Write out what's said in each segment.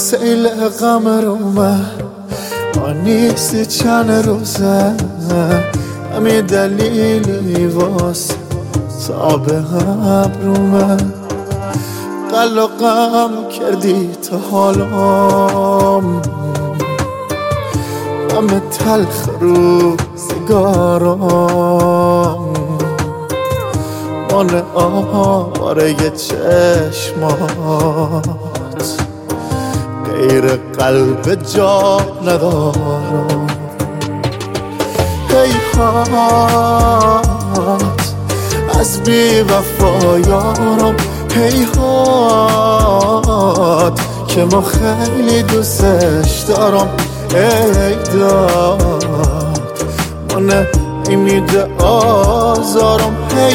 سیل غم رو من نیستی چند روزه همین دلیلی واسه تاب ابرومه قل و غم کردی تا حالام غم تلخ روزگارام مال آواره چشمات غیر قلب جا ندارم هیهات از بی وفایارم هیهات که ما خیلی دوستش دارم ای داد من نمیده آزارم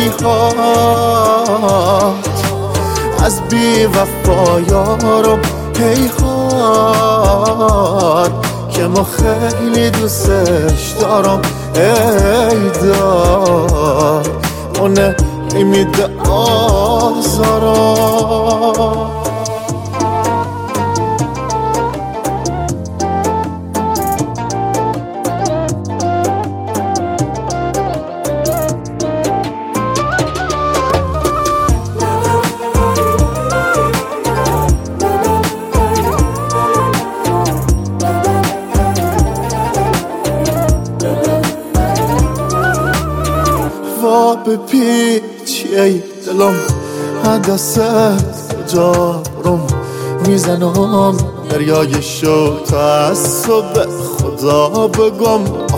هیهات از بی وفایارم هیهات که ما خیلی دوستش دارم ای داد من نمیده آزارم به پیچی دلم دست جارم میزنم دریای شو تا از صبح خدا بگم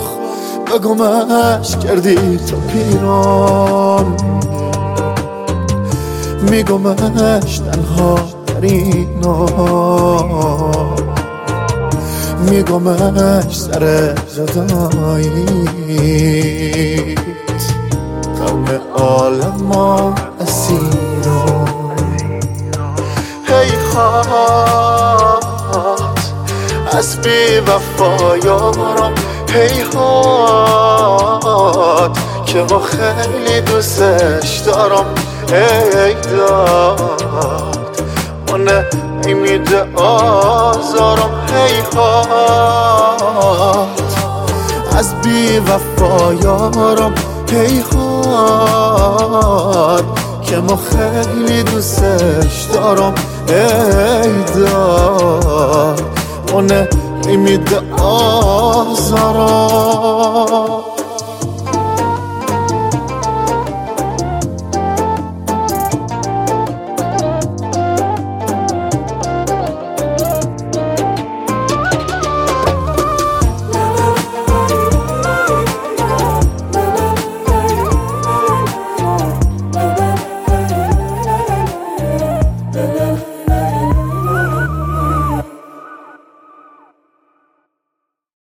بگمش کردی تو پیرام میگمش تنها در اینا میگمش سر جدایی همه عالم ها اسیرم هیهات از بی وفایارم هیهات که ما خیلی دوستش دارم ای داد من نمیده آزارم هیهات از بی وفایارم هیهات که ما خیلی دوستش دارم ای داد من نمیده آزارم